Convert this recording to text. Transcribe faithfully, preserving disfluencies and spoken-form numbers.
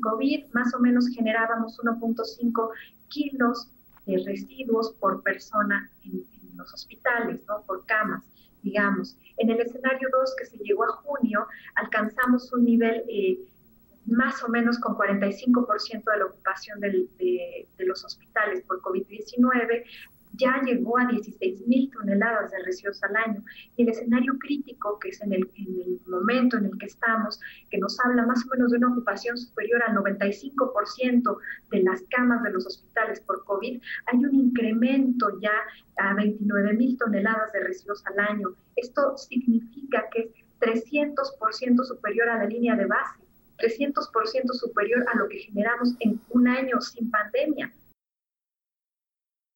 COVID más o menos generábamos uno punto cinco kilos de residuos por persona en, en los hospitales, ¿no? Por camas, digamos. En el escenario dos, que se llegó a junio, alcanzamos un nivel eh, más o menos con cuarenta y cinco por ciento de la ocupación del, de, de los hospitales por COVID diecinueve, ya llegó a dieciséis mil toneladas de residuos al año. Y el escenario crítico, que es en el, en el momento en el que estamos, que nos habla más o menos de una ocupación superior al noventa y cinco por ciento de las camas de los hospitales por COVID, hay un incremento ya a veintinueve mil toneladas de residuos al año. Esto significa que es trescientos por ciento superior a la línea de base, trescientos por ciento superior a lo que generamos en un año sin pandemia.